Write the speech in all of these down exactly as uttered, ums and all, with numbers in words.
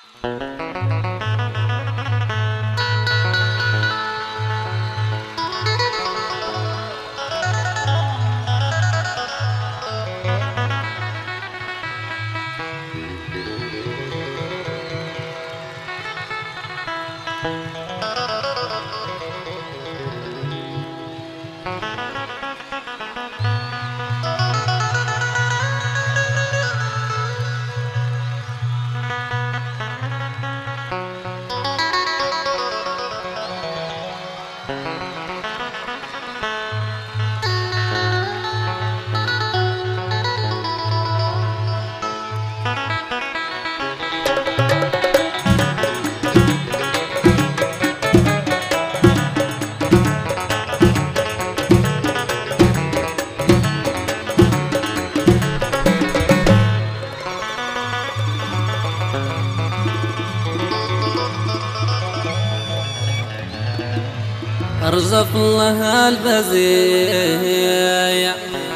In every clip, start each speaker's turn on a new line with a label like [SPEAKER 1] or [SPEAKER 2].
[SPEAKER 1] أرجف الله البزيع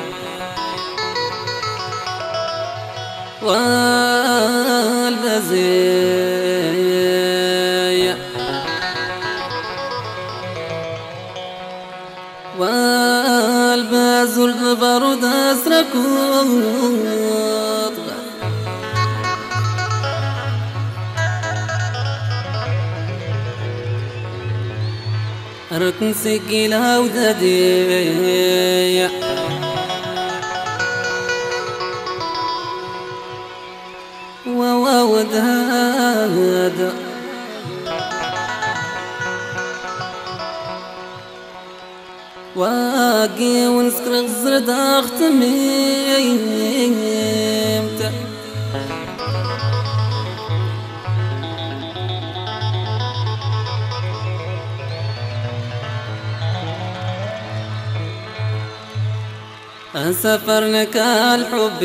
[SPEAKER 1] والبزيع والبازل البارود أسركوا ركن سكيلها ودادية ووداد واقي ونسكر غزرد اختميمت سفرنك الحب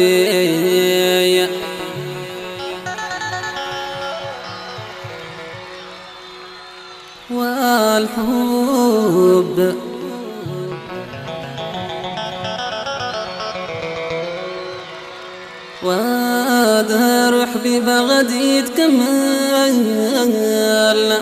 [SPEAKER 1] والحب ودار حبيب غادي يتكمل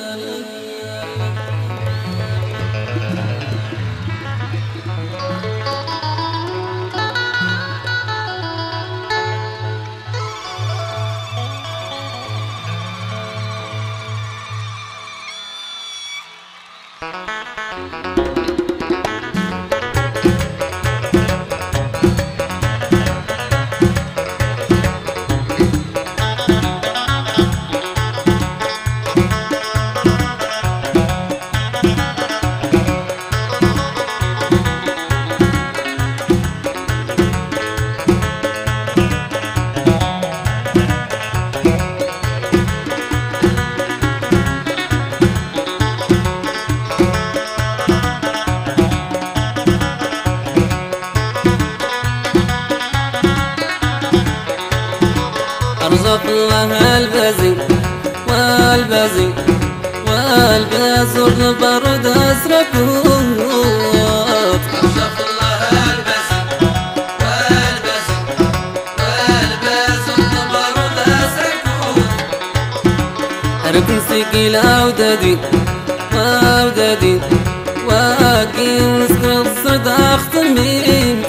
[SPEAKER 1] أرزق الله البزي والبزي والبازر البرد أسركوت
[SPEAKER 2] أرزق الله البزي والبزي والبازر البرد أسركوت
[SPEAKER 1] ركن سكيلة ودادي ودادي واقي ونسكر الصرد أختميت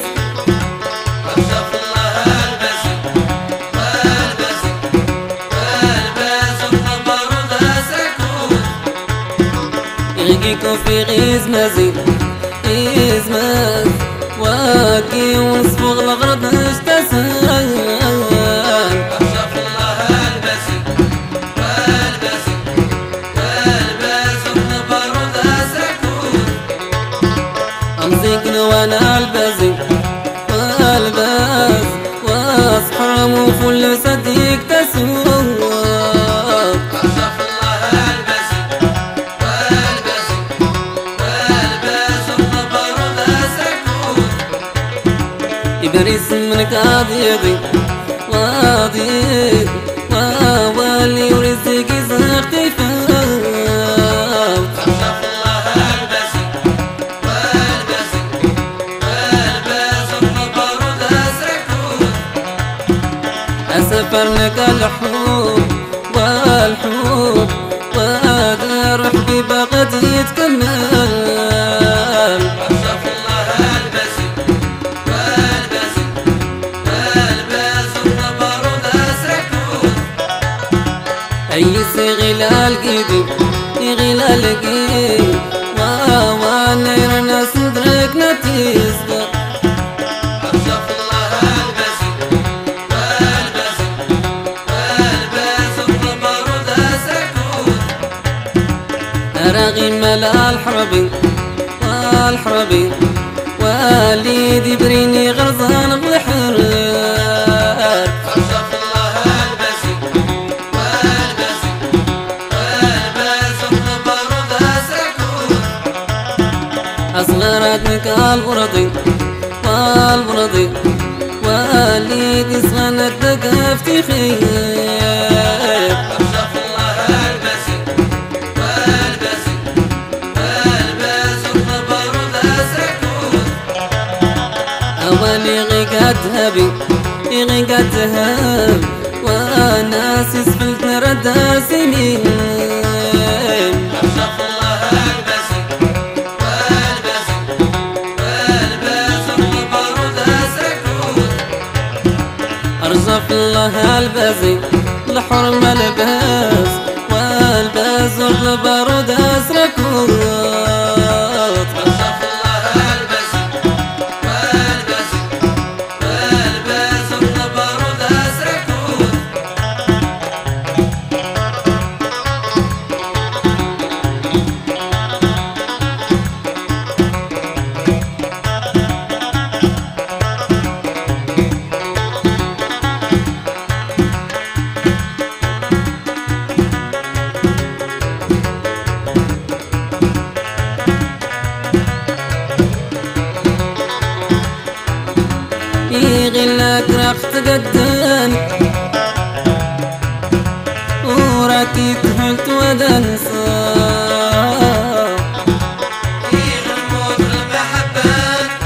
[SPEAKER 1] يجيكو في غيز مزيد غيز مز واقي ونصبغ الغرض اشتسل
[SPEAKER 2] أرزق الله البزي والبزي والبازر البرد أسركوت
[SPEAKER 1] أمسكن وانا البزي والباز واصحى وفل صديق تسوق بريس منك عضيضي وعضيض ووالي ورزقي زختي فوت
[SPEAKER 2] أرزق الله البزي والبزي والبازر البرد أسركوت
[SPEAKER 1] أسفر لك الحب الحب وقادر حبيبة قد يتكمل.
[SPEAKER 2] أشرف الله البسي والبسي والباس البارود أسركوت.
[SPEAKER 1] أي غلال قيدي غلال قيد وانا ناس ندركنا تيزدر.
[SPEAKER 2] أشرف الله البسي والبسي والباس البارود أسركوت.
[SPEAKER 1] أراغي ملا الحربي والحربي واليدي بريني غرزان بحر.
[SPEAKER 2] أشرف الله البسي والبسي والباس البارود أسركوت.
[SPEAKER 1] أصغرتك البرضي والبرضي واليدي صغنت دقفتي خير.
[SPEAKER 2] أشرف الله البسي والبسي والباس البارود أسركوت.
[SPEAKER 1] أولي غيقات هبي غيقات هب وناس سفلت نردى سنين.
[SPEAKER 2] أشرف الله البسي والبسي والباس البارود أسركوت.
[SPEAKER 1] أرزق الله البازي الحرم الباس والباس البارود أسركوت.
[SPEAKER 2] أشرف الله البسي والبسي والباس البارود أسركوت.
[SPEAKER 1] يغلك رخت قدن وراكي تحلت ودنسى.
[SPEAKER 2] يغمض المحبة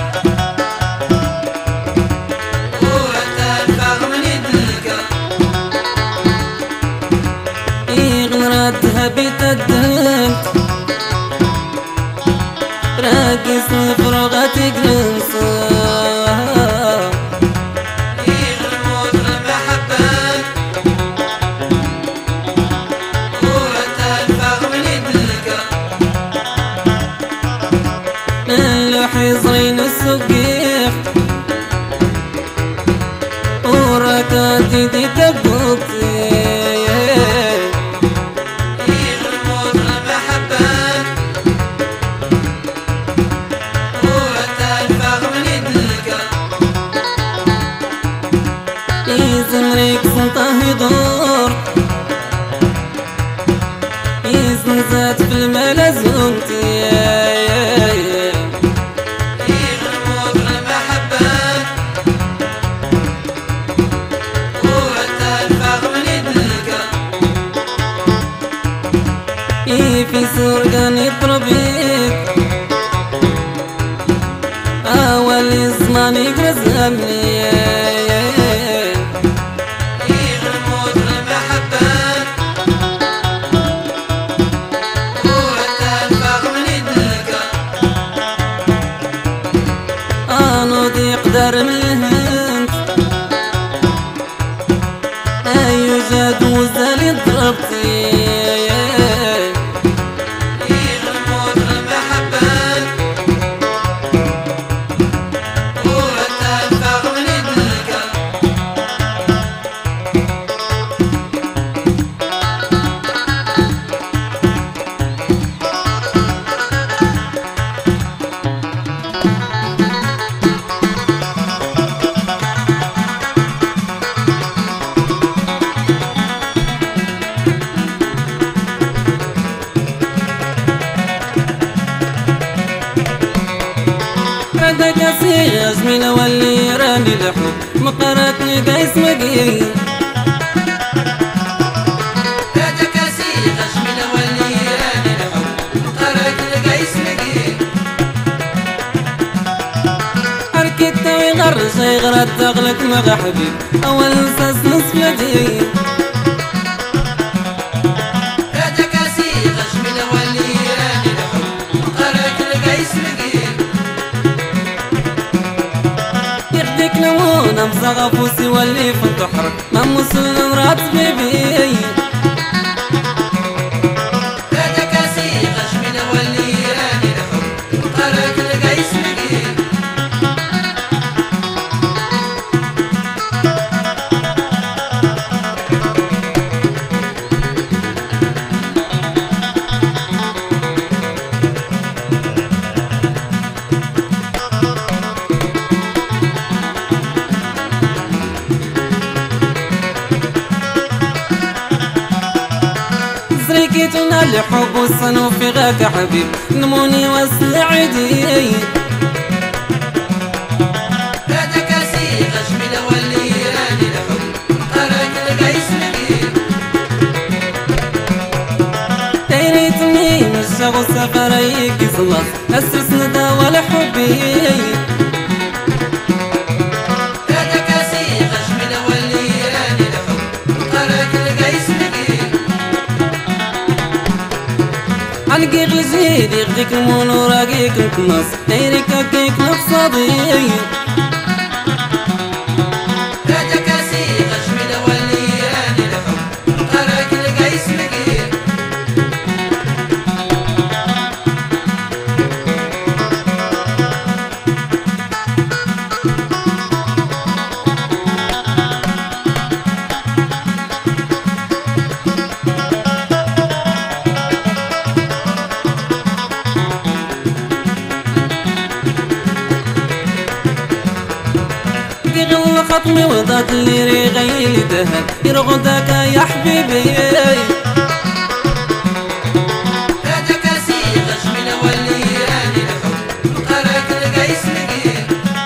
[SPEAKER 2] وتنفغ من يدلك.
[SPEAKER 1] يغنردها بتدنت راقص فرغتك ننسى.
[SPEAKER 2] يغمض المحبة وتنفغ من يدلك.
[SPEAKER 1] من حزرين السقيف وركاتي دي تبوكي.
[SPEAKER 2] يغمض المحبة وتنفغ من يدلك.
[SPEAKER 1] يزمريك سلطة يدور يزنزات في الملا زومتي.
[SPEAKER 2] يغمض المحبة وتنفغ من يدلك.
[SPEAKER 1] في سرقان يضربيك أول زمان يقرزمني.
[SPEAKER 2] يغمض المحبة وتنفغ من يدلك.
[SPEAKER 1] أنا يقدر من الهند أي جاد وزال ضربتي.
[SPEAKER 2] يغمض المحبة وتنفغ من يدلك.
[SPEAKER 1] ردك أصيغ زميلة واللي راني الحب مقراتني قايس مقيل.
[SPEAKER 2] هذاك سيغ جميل ولي راني الحب قرأت لقى اسمك.
[SPEAKER 1] حركت ويغرس يغرد تغلق مغا حبيب أول نساس نصف يدي. انا مزغفوسي واللي فنتو حرك ما مسلم رات بيبي زريكيتنا لحب والصنو في غاك حبيب نموني وصل عدي
[SPEAKER 2] هذاك سيغش من ولي راني الحب قراك القيس مقيم
[SPEAKER 1] دايريتني نشغل سفريك يصلص أسس ندى ولا حبي
[SPEAKER 2] هذاك سيغش من ولي راني الحب قراك القيس مقيم
[SPEAKER 1] عنقي غزيد يغديك المون وراقيك الكنص دايريك هكيك نفس صديق
[SPEAKER 2] هذاك سيغش من ولي راني الحب قراك القيس مقيم
[SPEAKER 1] خطمي وضاد اللي ريغي دهن يرغدك يا حبيبي
[SPEAKER 2] هذاك سيغش من ولي راني الحب قراك القيس مقيم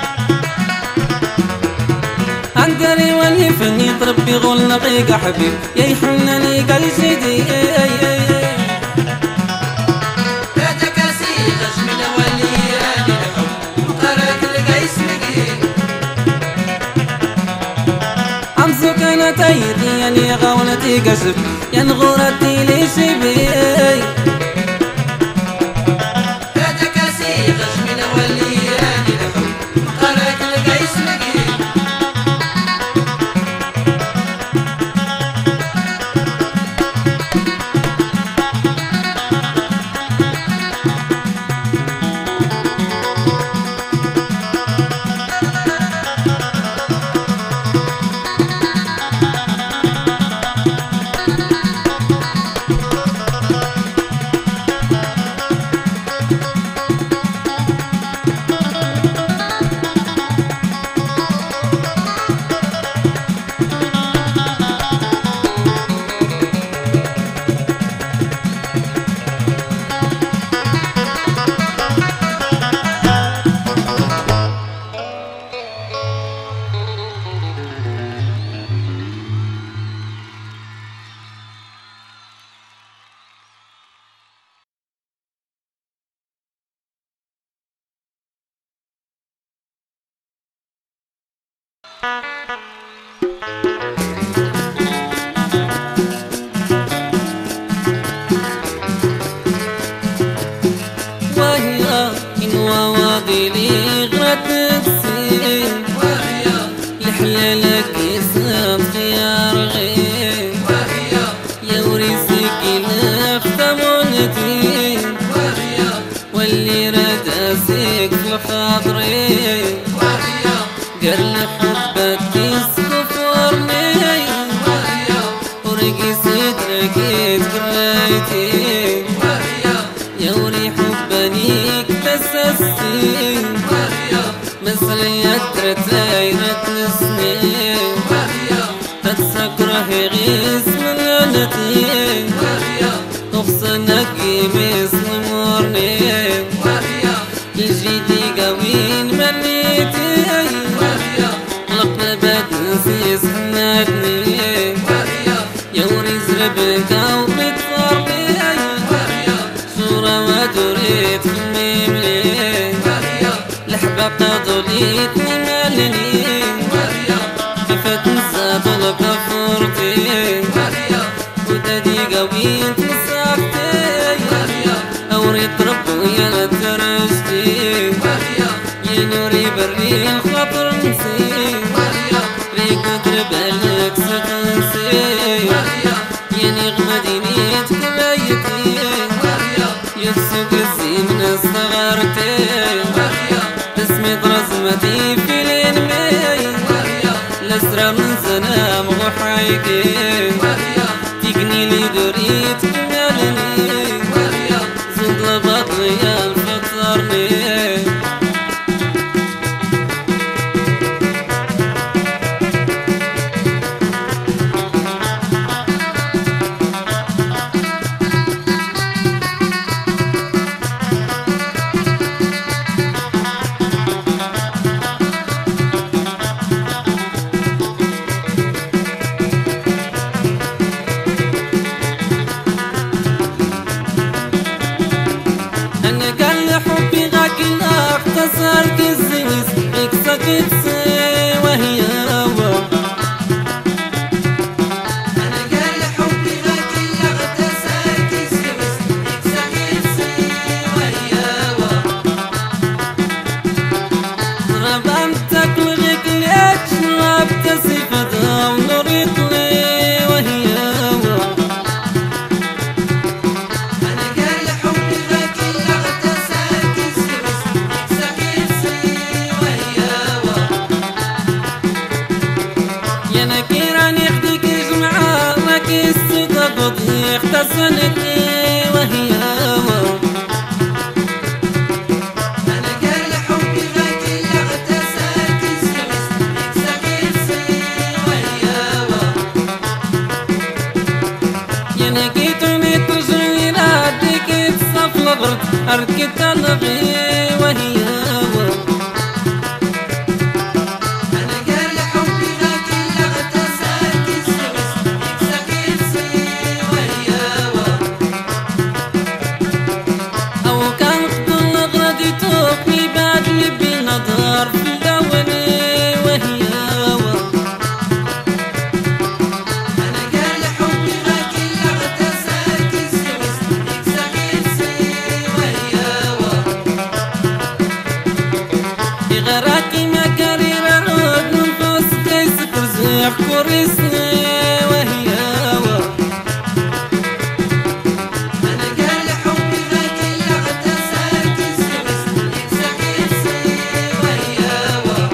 [SPEAKER 1] عنقري ولي فني تربي غول نقيق حبيب يا يحنني قال سيدي
[SPEAKER 2] هذاك سيغش من ولي راني الحب قراك القيس مقيم
[SPEAKER 1] عمسو كانت ايدي يعني غاونتي قشف يا نغورتي ليش بي
[SPEAKER 2] هذاك سيغش من ولي راني الحب قراك القيس مقيم
[SPEAKER 1] وهي إن وواضي لي غرت تسين
[SPEAKER 2] وهي
[SPEAKER 1] لحلالك يساب خيار غير
[SPEAKER 2] وهي
[SPEAKER 1] يا وريسك نختمونتي
[SPEAKER 2] وهي
[SPEAKER 1] واللي راد اسيك في خاطري
[SPEAKER 2] وهي
[SPEAKER 1] قال حبك تسكف ورني
[SPEAKER 2] وهي
[SPEAKER 1] ورقي صدرك تقريتي
[SPEAKER 2] وهي
[SPEAKER 1] يا وري حبانيك تسسي
[SPEAKER 2] وهي
[SPEAKER 1] مسلي ترتاي رتنسني
[SPEAKER 2] وهي
[SPEAKER 1] تتسكره غيس من لعنتي
[SPEAKER 2] وهي
[SPEAKER 1] تغصنك مثل مورني
[SPEAKER 2] وهي
[SPEAKER 1] الجيدي قوين منيتي
[SPEAKER 2] وهي
[SPEAKER 1] قلبك نسيس حناتني
[SPEAKER 2] وهي
[SPEAKER 1] يا وري زربك وبتفرني
[SPEAKER 2] وهي
[SPEAKER 1] صورة ما تريد خميمني
[SPEAKER 2] وهي
[SPEAKER 1] لحبة قضوليتني مالني
[SPEAKER 2] وهي
[SPEAKER 1] كيف تنسى طلب فورتي
[SPEAKER 2] وهي
[SPEAKER 1] ودادي قوين تنسافتي
[SPEAKER 2] وهي
[SPEAKER 1] أوري تربو يا لترشتي
[SPEAKER 2] وهي
[SPEAKER 1] يا نوري بري الخاطر نسي
[SPEAKER 2] وهي
[SPEAKER 1] تربالك ستنسي يعني غمدينيتك بايتي يفسق الزين الصغارتي اسمي رزمتي في الانمي الاسرى من سنام وحايكي تقني لي دريت كمالني زود لبطلي الفطرني صارت الزوز هيك سكت وهي هوا
[SPEAKER 2] أنا قال حبي غاك اللغة صارت الزوز هيك سكت وهي هوا
[SPEAKER 1] ربمتك لغيك ليك شربت صفتها ونوريت لي وهي هوا
[SPEAKER 2] أنا قال حبي غاك اللغة صارت الزوز
[SPEAKER 1] يا نكيراني يخديك جمعة ما كيستي تقضي اختصنك وهي هوا
[SPEAKER 2] أنا قال حبي غاك اللغة صارت الزوز هيك وهي هوا
[SPEAKER 1] يا نكيتوني ترجعني لعديك تصف الغرب أركت الغي وهي هوا غراكي ما كريرة رود نفوس كيس ترزيق كوريسني وهي هوا
[SPEAKER 2] أنا قال حبي غاك اللغة صارت الزوز هيك وهي هوا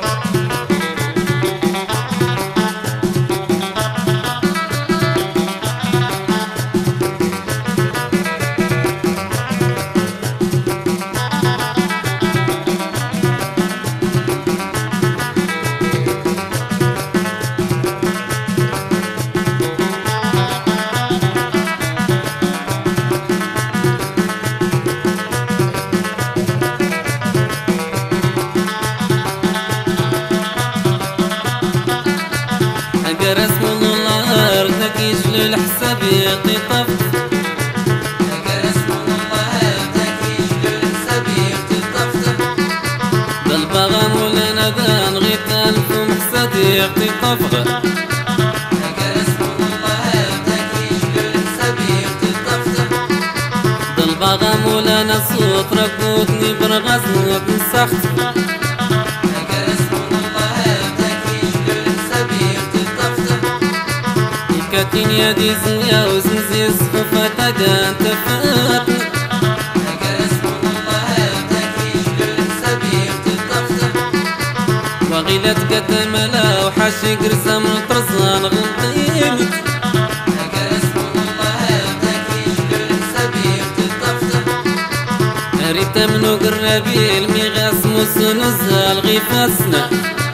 [SPEAKER 1] رسم الله ردك يجلو الحساب يعطي طفت
[SPEAKER 2] رسم الله ردك يجلو الحساب يعطي طفت
[SPEAKER 1] بالبغى مولانا دان غيت ألف محسد يعطي طفغ
[SPEAKER 2] رسم الله ردك يجلو الحساب يعطي طفت
[SPEAKER 1] بالبغى مولانا صوت ركوتني برغزنك مسخت كاتين يا دي زنيا وزنزي صفوفة تدان تفاقني
[SPEAKER 2] اسم الله تكيش للسبيل تطفت
[SPEAKER 1] وغيلت كتملا وحاشي قرسم طرزان غنطيمت
[SPEAKER 2] اسم الله تكيش للسبيل تطفت
[SPEAKER 1] ريت منو قربي الميغاس موسن الزال غيفاسنا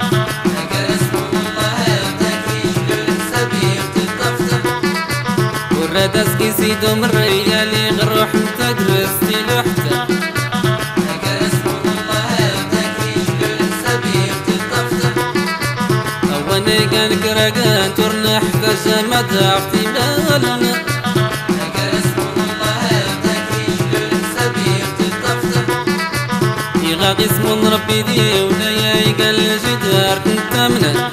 [SPEAKER 1] ردس كيسيدو من ريالي غروح متقرستي لوحدة
[SPEAKER 2] اسم الله تكيش للسبيل تطفت
[SPEAKER 1] أواني كان كراقان ترنا احتاج مدى احتمالنا
[SPEAKER 2] اسم الله تكيش للسبيل تطفت
[SPEAKER 1] يغاقي اسم ربي دي ولا يقال الجدار كنت امنا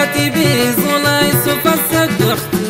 [SPEAKER 1] كاتبي زولاي سوف السدخت